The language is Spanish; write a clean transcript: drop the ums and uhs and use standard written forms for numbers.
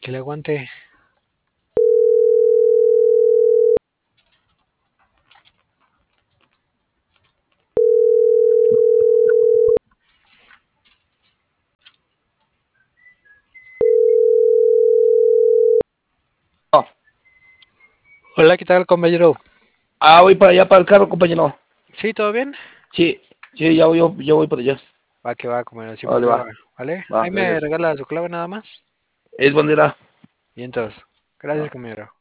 Que le aguante. Oh. Hola, ¿qué tal, compañero? Voy para allá, para el carro, compañero. ¿Sí, todo bien? Sí, sí, ya voy para allá. Va que va, compañero, sin Vale, problema, va, ¿vale? va, Ahí me gracias. regala su clave nada más. Es bandera. Y entonces, gracias, Va. compañero.